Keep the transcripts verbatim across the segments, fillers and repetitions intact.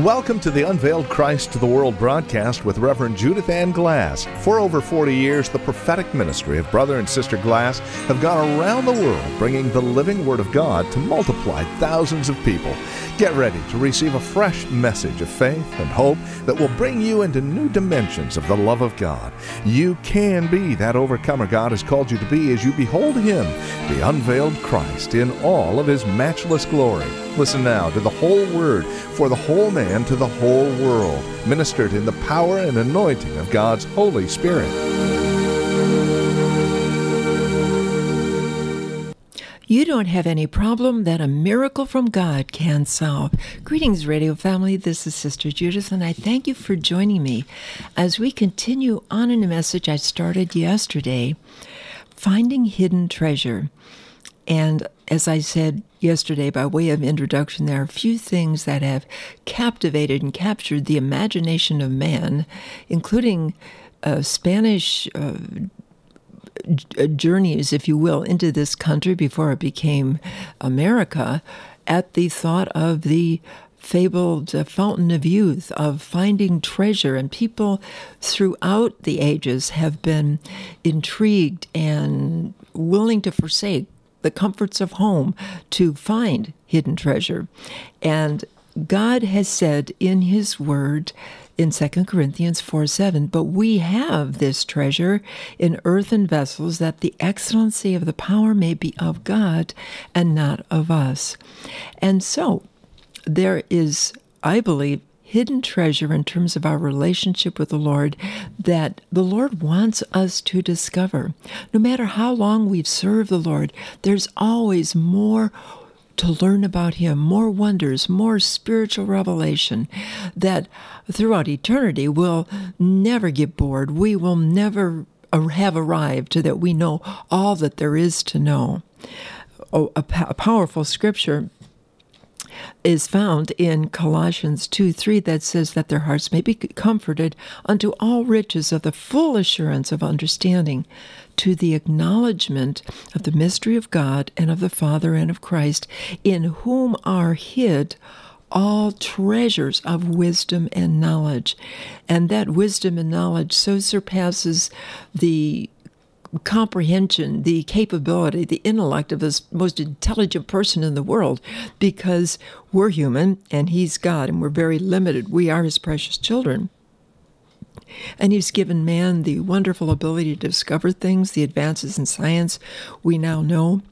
Welcome to the Unveiled Christ to the World broadcast with Reverend Judith Ann Glass. For over forty years, the prophetic ministry of Brother and Sister Glass have gone around the world bringing the living Word of God to multiply thousands of people. Get ready to receive a fresh message of faith and hope that will bring you into new dimensions of the love of God. You can be that overcomer God has called you to be as you behold Him, the unveiled Christ, in all of His matchless glory. Listen now to the whole Word for the whole man to the whole world, ministered in the power and anointing of God's Holy Spirit. You don't have any problem that a miracle from God can solve. Greetings, radio family. This is Sister Judith, and I thank you for joining me as we continue on in a message I started yesterday, Finding Hidden Treasure. And as I said yesterday, by way of introduction, there are a few things that have captivated and captured the imagination of man, including uh, Spanish uh, journeys, if you will, into this country before it became America, at the thought of the fabled uh, fountain of youth, of finding treasure. And people throughout the ages have been intrigued and willing to forsake the comforts of home to find hidden treasure. And God has said in His Word in Second Corinthians four seven, but we have this treasure in earthen vessels, that the excellency of the power may be of God and not of us. And so there is, I believe, hidden treasure in terms of our relationship with the Lord that the Lord wants us to discover. No matter how long we've served the Lord, there's always more to learn about Him, more wonders, more spiritual revelation that throughout eternity will never get bored. We will never have arrived to that we know all that there is to know. Oh, a, a powerful scripture is found in Colossians two three that says that their hearts may be comforted unto all riches of the full assurance of understanding, to the acknowledgement of the mystery of God and of the Father and of Christ, in whom are hid all treasures of wisdom and knowledge. And that wisdom and knowledge so surpasses the comprehension, the capability, the intellect of this most intelligent person in the world, because we're human and He's God and we're very limited. We are His precious children. And He's given man the wonderful ability to discover things, the advances in science we now know.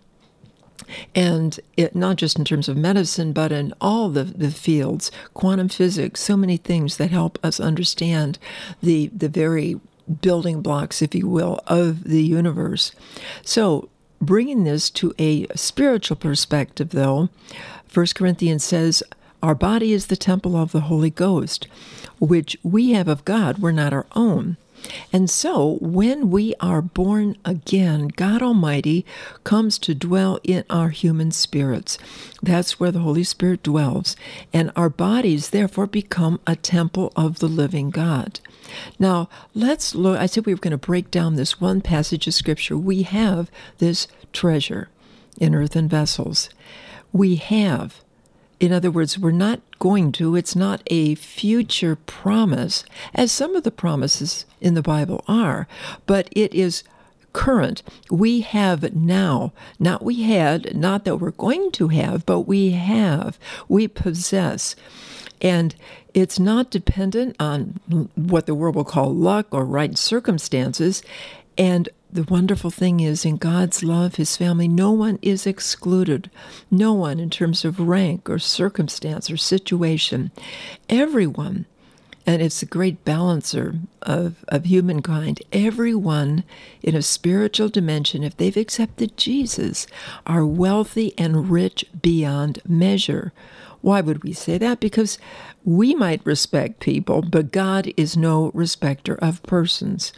And it, not just in terms of medicine, but in all the, the fields, quantum physics, so many things that help us understand the, the very building blocks, if you will, of the universe. So, bringing this to a spiritual perspective, though, First Corinthians says, our body is the temple of the Holy Ghost, which we have of God. We're not our own. And so, when we are born again, God Almighty comes to dwell in our human spirits. That's where the Holy Spirit dwells. And our bodies, therefore, become a temple of the living God. Now, let's look. I said we were going to break down this one passage of Scripture. We have this treasure in earthen vessels. We have. In other words, we're not going to, it's not a future promise, as some of the promises in the Bible are, but it is current. We have now, not we had, not that we're going to have, but we have, we possess. And it's not dependent on what the world will call luck or right circumstances. And the wonderful thing is, in God's love, His family, no one is excluded. No one in terms of rank or circumstance or situation. Everyone, and it's a great balancer of, of humankind, everyone in a spiritual dimension, if they've accepted Jesus, are wealthy and rich beyond measure. Why would we say that? Because we might respect people, but God is no respecter of persons.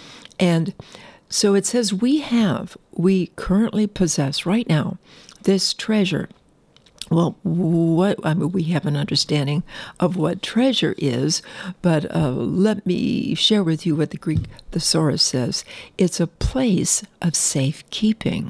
And so it says we have, we currently possess right now this treasure. Well, what I mean, we have an understanding of what treasure is, but uh, let me share with you what the Greek thesaurus says. It's a place of safekeeping,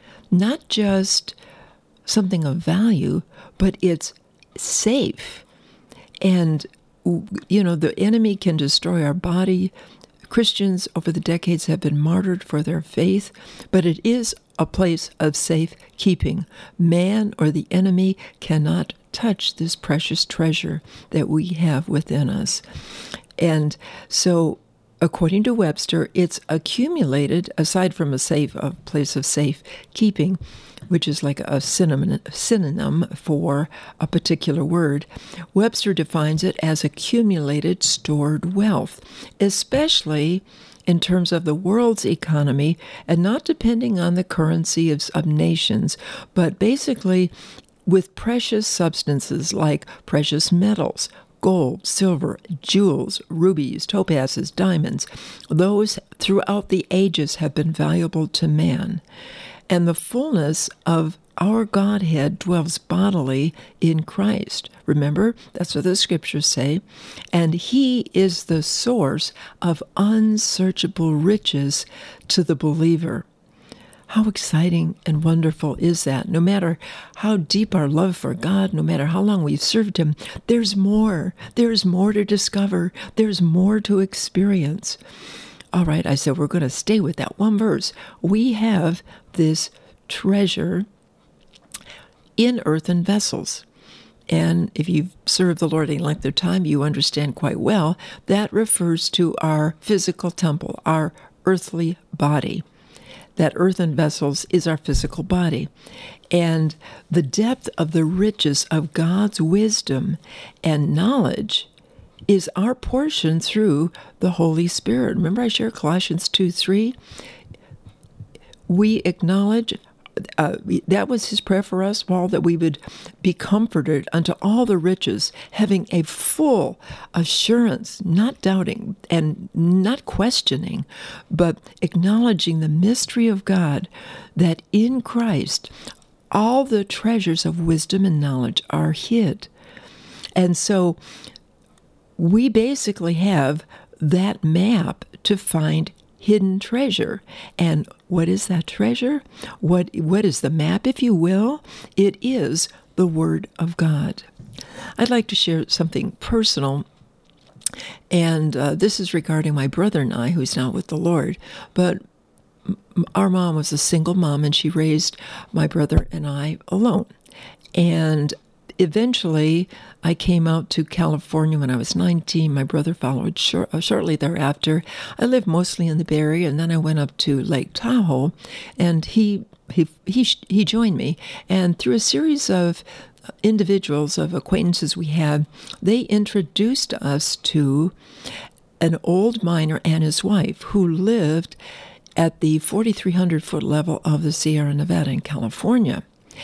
not just something of value, but it's safe. And, you know, the enemy can destroy our body. Christians over the decades have been martyred for their faith, but it is a place of safekeeping. Man or the enemy cannot touch this precious treasure that we have within us. And so, according to Webster, it's accumulated, aside from a safe, a place of safekeeping, which is like a synonym, synonym for a particular word. Webster defines it as accumulated stored wealth, especially in terms of the world's economy, and not depending on the currency of, of nations, but basically with precious substances like precious metals, gold, silver, jewels, rubies, topazes, diamonds. Those throughout the ages have been valuable to man. And the fullness of our Godhead dwells bodily in Christ. Remember, that's what the scriptures say. And he is the source of unsearchable riches to the believer. How exciting and wonderful is that? No matter how deep our love for God, no matter how long we've served him, there's more. There's more to discover. There's more to experience. All right, I said we're going to stay with that one verse. We have this treasure in earthen vessels. And if you've served the Lord any length of time, you understand quite well that refers to our physical temple, our earthly body. That earthen vessels is our physical body. And the depth of the riches of God's wisdom and knowledge is our portion through the Holy Spirit. Remember I shared Colossians two three? We acknowledge, uh, that was his prayer for us, Paul, that we would be comforted unto all the riches, having a full assurance, not doubting and not questioning, but acknowledging the mystery of God, that in Christ all the treasures of wisdom and knowledge are hid. And so we basically have that map to find hidden treasure. And what is that treasure? What what is the map, if you will? It is the Word of God. I'd like to share something personal, and uh, this is regarding my brother and I, who's now with the Lord. But our mom was a single mom, and she raised my brother and I alone. And eventually, I came out to California when I was nineteen. My brother followed shor- uh, shortly thereafter. I lived mostly in the Bay Area, and then I went up to Lake Tahoe, and he he he he joined me. And through a series of individuals, of acquaintances we had, they introduced us to an old miner and his wife who lived at the forty-three hundred foot level of the Sierra Nevada in California.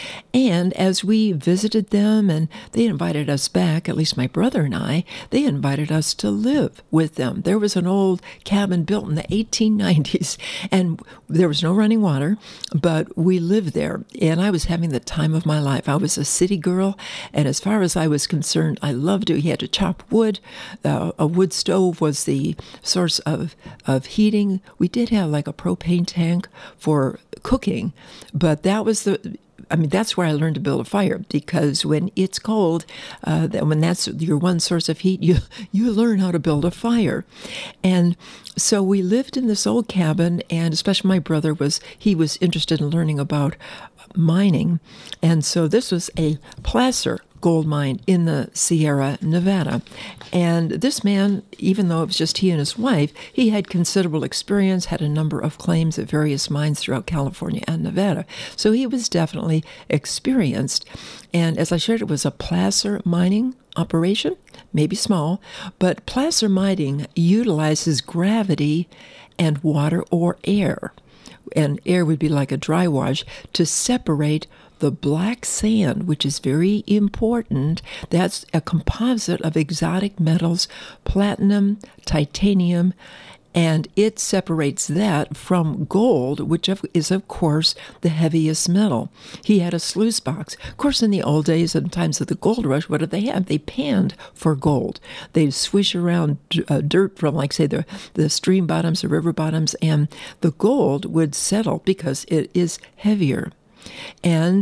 And as we visited them and they invited us back, at least my brother and I, they invited us to live with them. There was an old cabin built in the eighteen nineties, and there was no running water, but we lived there, and I was having the time of my life. I was a city girl, and as far as I was concerned, I loved it. He had to chop wood. Uh, a wood stove was the source of, of heating. We did have like a propane tank for cooking, but that was the... I mean, that's where I learned to build a fire, because when it's cold, uh, when that's your one source of heat, you you learn how to build a fire. And so we lived in this old cabin, and especially my brother was, he was interested in learning about mining. And so this was a placer gold mine in the Sierra Nevada. And this man, even though it was just he and his wife, he had considerable experience, had a number of claims at various mines throughout California and Nevada. So he was definitely experienced. And as I shared, it was a placer mining operation, maybe small, but placer mining utilizes gravity and water or air. And air would be like a dry wash to separate the black sand, which is very important. That's a composite of exotic metals, platinum, titanium, and it separates that from gold, which is, of course, the heaviest metal. He had a sluice box. Of course, in the old days and times of the gold rush, what did they have? They panned for gold. They'd swish around uh, dirt from, like, say, the, the stream bottoms, the river bottoms, and the gold would settle because it is heavier. And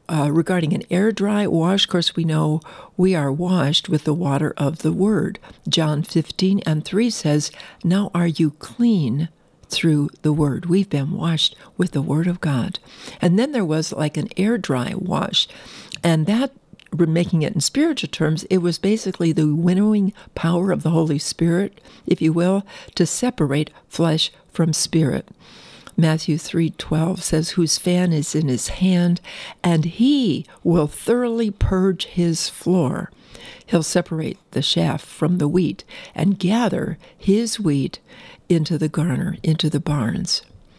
uh, regarding an air dry wash, of course, we know we are washed with the water of the Word. John fifteen and three says, "Now are you clean through the Word." We've been washed with the Word of God. And then there was like an air dry wash. And that, making it in spiritual terms, it was basically the winnowing power of the Holy Spirit, if you will, to separate flesh from spirit. Matthew three twelve says, "Whose fan is in his hand, and he will thoroughly purge his floor. He'll separate the chaff from the wheat and gather his wheat into the garner, into the barns."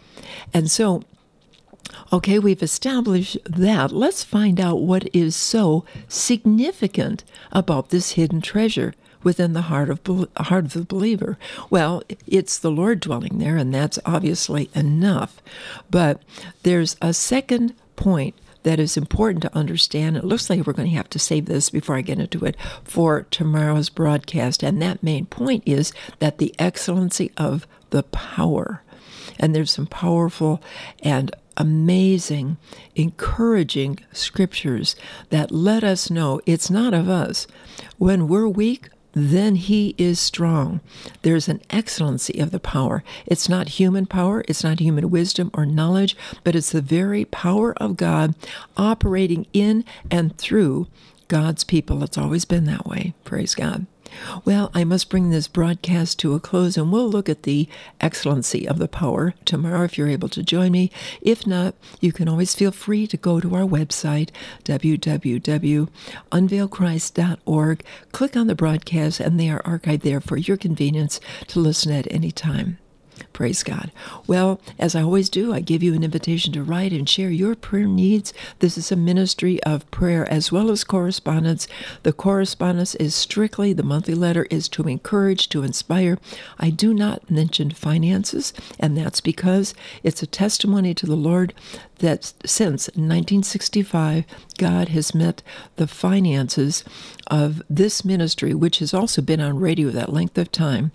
And so, okay, we've established that. Let's find out what is so significant about this hidden treasure within the heart of heart of the believer. Well, it's the Lord dwelling there, and that's obviously enough. But there's a second point that is important to understand. It looks like we're going to have to save this before I get into it for tomorrow's broadcast. And that main point is that the excellency of the power. And there's some powerful and amazing, encouraging scriptures that let us know it's not of us. When we're weak, then he is strong. There's an excellency of the power. It's not human power, it's not human wisdom or knowledge, but it's the very power of God operating in and through God's people. It's always been that way. Praise God. Well, I must bring this broadcast to a close, and we'll look at the excellency of the power tomorrow if you're able to join me. If not, you can always feel free to go to our website, w w w dot unveiled christ dot org. Click on the broadcast, and they are archived there for your convenience to listen at any time. Praise God. Well, as I always do, I give you an invitation to write and share your prayer needs. This is a ministry of prayer as well as correspondence. The correspondence is strictly, the monthly letter is to encourage, to inspire. I do not mention finances, and that's because it's a testimony to the Lord that since nineteen sixty-five, God has met the finances of this ministry, which has also been on radio that length of time,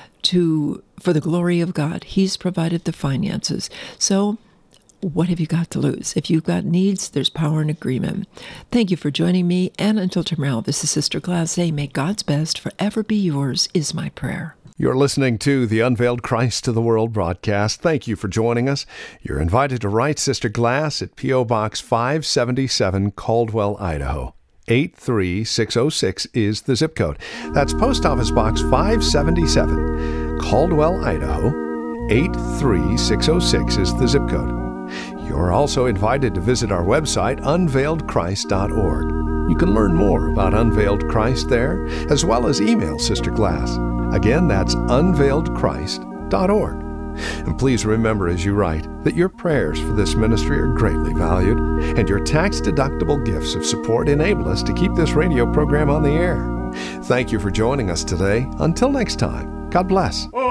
to for the glory of God. He's provided the finances. So what have you got to lose? If you've got needs, there's power in agreement. Thank you for joining me, and until tomorrow, this is Sister Glass. May God's best forever be yours is my prayer. You're listening to the Unveiled Christ to the World broadcast. Thank you for joining us. You're invited to write Sister Glass at P O. Box five seventy-seven, Caldwell, Idaho. eight three six oh six is the zip code. That's Post Office Box five seventy-seven, Caldwell, Idaho. eight three six oh six is the zip code. You're also invited to visit our website, unveiled christ dot org. You can learn more about Unveiled Christ there, as well as email Sister Glass. Again, that's unveiled christ dot org. And please remember as you write that your prayers for this ministry are greatly valued, and your tax-deductible gifts of support enable us to keep this radio program on the air. Thank you for joining us today. Until next time, God bless.